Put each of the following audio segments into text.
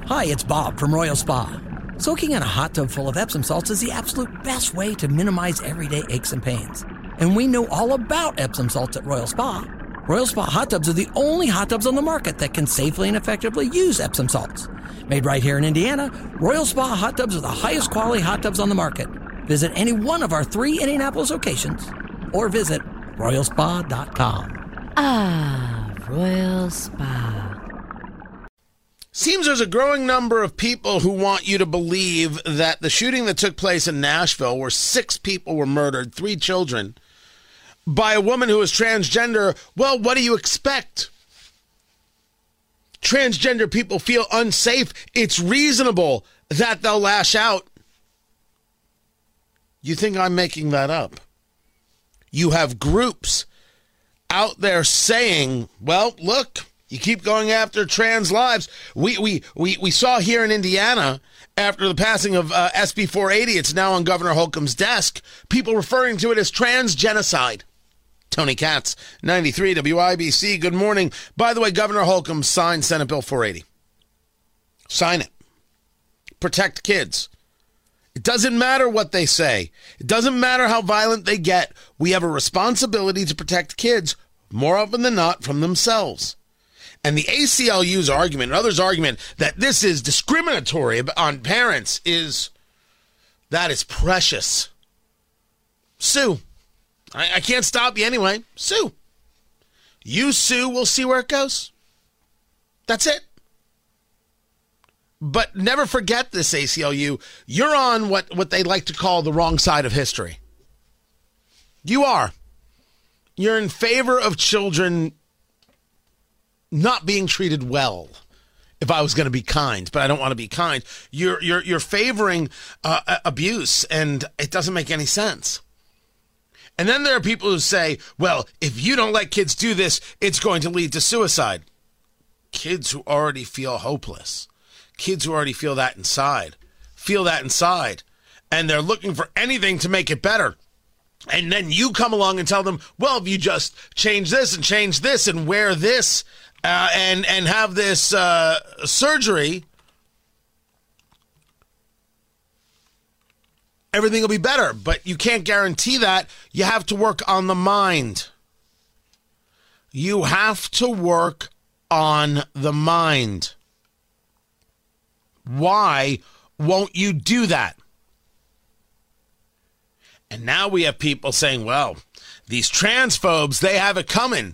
Hi, it's Bob from Royal Spa. Soaking in a hot tub full of Epsom salts is the absolute best way to minimize everyday aches and pains. And we know all about Epsom salts at Royal Spa. Royal Spa hot tubs are the only hot tubs on the market that can safely and effectively use Epsom salts. Made right here in Indiana, Royal Spa hot tubs are the highest quality hot tubs on the market. Visit any one of our 3 Indianapolis locations or visit royalspa.com. Ah, Royal Spa. Seems there's a growing number of people who want you to believe that the shooting that took place in Nashville, where 6 people were murdered, 3 children, by a woman who was transgender, well, what do you expect? Transgender people feel unsafe. It's reasonable that they'll lash out. You think I'm making that up? You have groups out there saying, well, look, you keep going after trans lives. We saw here in Indiana, after the passing of SB 480, it's now on Governor Holcomb's desk, people referring to it as trans genocide. Tony Katz, 93 WIBC, good morning. By the way, Governor Holcomb signed Senate Bill 480. Sign it. Protect kids. It doesn't matter what they say. It doesn't matter how violent they get. We have a responsibility to protect kids, more often than not, from themselves. And the ACLU's argument, and others' argument, that this is discriminatory on parents that is precious. Sue. I can't stop you anyway. Sue. You sue, we'll see where it goes. That's it. But never forget this, ACLU. You're on what they like to call the wrong side of history. You are. You're in favor of children not being treated well. If I was going to be kind, but I don't want to be kind. You're favoring abuse, and it doesn't make any sense. And then there are people who say, well, if you don't let kids do this, it's going to lead to suicide. Kids who already feel hopeless. Kids who already feel that inside. And they're looking for anything to make it better. And then you come along and tell them, well, if you just change this and wear this and have this surgery, everything will be better. But you can't guarantee that. You have to work on the mind. You have to work on the mind. Why won't you do that? And now we have people saying, well, these transphobes, they have it coming.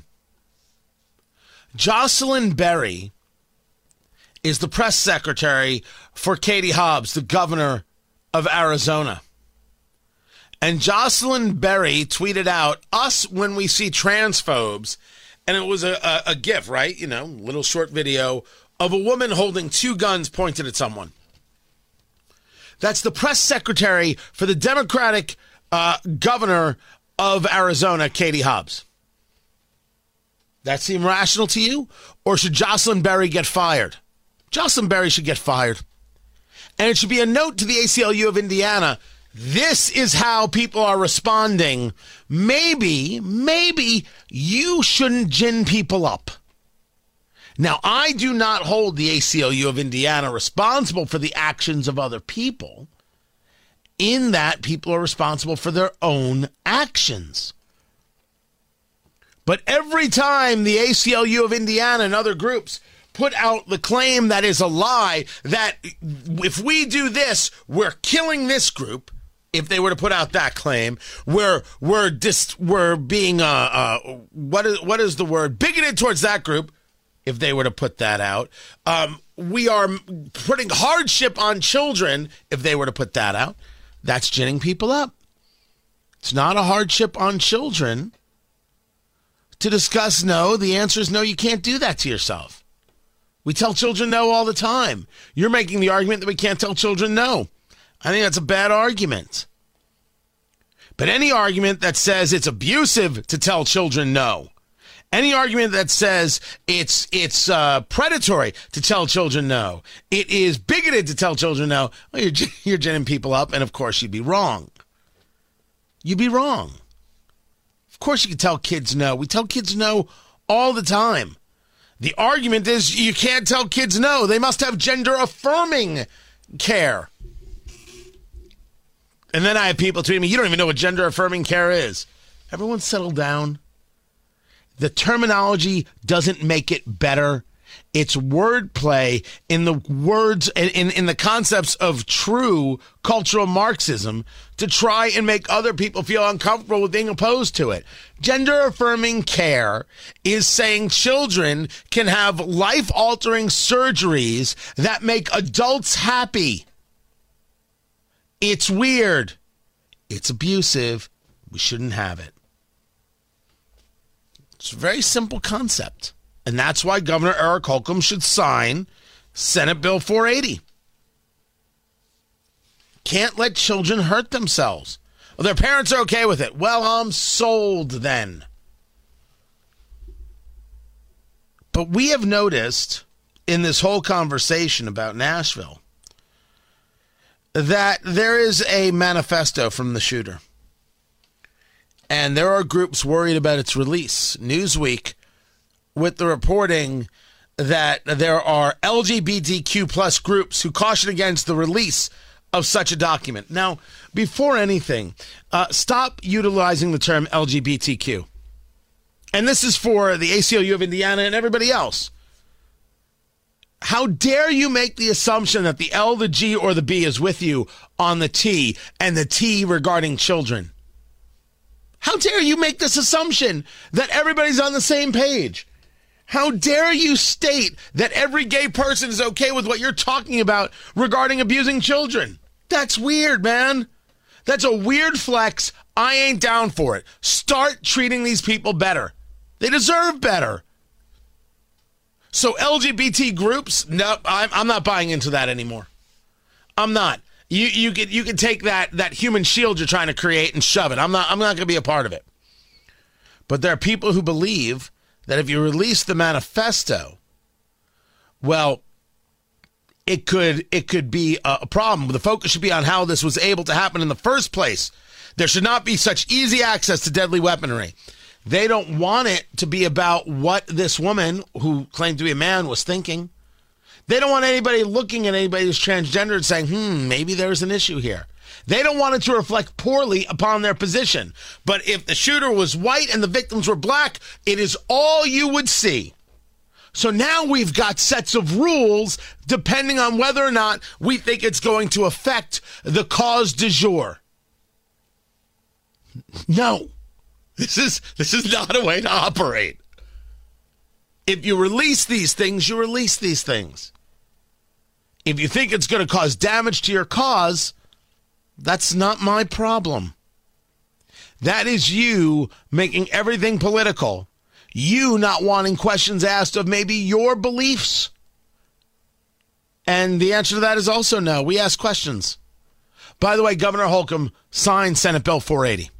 Jocelyn Berry is the press secretary for Katie Hobbs, the governor of Arizona. And Jocelyn Berry tweeted out, us when we see transphobes, and it was a GIF, right? You know, little short video of a woman holding 2 guns pointed at someone. That's the press secretary for the Democratic governor of Arizona, Katie Hobbs. That seem rational to you? Or should Jocelyn Berry get fired? Jocelyn Berry should get fired. And it should be a note to the ACLU of Indiana. This is how people are responding. Maybe you shouldn't gin people up. Now, I do not hold the ACLU of Indiana responsible for the actions of other people, in that people are responsible for their own actions. But every time the ACLU of Indiana and other groups put out the claim that is a lie, that if we do this, we're killing this group. If they were to put out that claim, we're being what is the word, bigoted towards that group. If they were to put that out, we are putting hardship on children. If they were to put that out, that's ginning people up. It's not a hardship on children to discuss no. The answer is no. You can't do that to yourself. We tell children no all the time. You're making the argument that we can't tell children no. I think that's a bad argument. But any argument that says it's abusive to tell children no, any argument that says it's predatory to tell children no, it is bigoted to tell children no, well, you're ginning people up, and of course you'd be wrong. You'd be wrong. Of course you can tell kids no. We tell kids no all the time. The argument is you can't tell kids no. They must have gender-affirming care. And then I have people tweeting me, you don't even know what gender-affirming care is. Everyone settle down. The terminology doesn't make it better. It's wordplay in the words, in the concepts of true cultural Marxism to try and make other people feel uncomfortable with being opposed to it. Gender-affirming care is saying children can have life-altering surgeries that make adults happy. It's weird. It's abusive. We shouldn't have it. It's a very simple concept. And that's why Governor Eric Holcomb should sign Senate Bill 480. Can't let children hurt themselves. Well, their parents are okay with it. Well, I'm sold then. But we have noticed in this whole conversation about Nashville that there is a manifesto from the shooter. And there are groups worried about its release. Newsweek, with the reporting that there are LGBTQ plus groups who caution against the release of such a document. Now, before anything, stop utilizing the term LGBTQ. And this is for the ACLU of Indiana and everybody else. How dare you make the assumption that the L, the G, or the B is with you on the T, and the T regarding children? How dare you make this assumption that everybody's on the same page? How dare you state that every gay person is okay with what you're talking about regarding abusing children? That's weird, man. That's a weird flex. I ain't down for it. Start treating these people better. They deserve better. So LGBT groups, no, I'm not buying into that anymore. I'm not. You can take that human shield you're trying to create and shove it. I'm not going to be a part of it. But there are people who believe that if you release the manifesto, well, it could be a problem. The focus should be on how this was able to happen in the first place. There should not be such easy access to deadly weaponry. They don't want it to be about what this woman, who claimed to be a man, was thinking. They don't want anybody looking at anybody who's transgender and saying, maybe there's an issue here. They don't want it to reflect poorly upon their position. But if the shooter was white and the victims were black, it is all you would see. So now we've got sets of rules depending on whether or not we think it's going to affect the cause du jour. No, this is not a way to operate. If you release these things, you release these things. If you think it's going to cause damage to your cause, that's not my problem. That is you making everything political. You not wanting questions asked of maybe your beliefs. And the answer to that is also no. We ask questions. By the way, Governor Holcomb signed Senate Bill 480.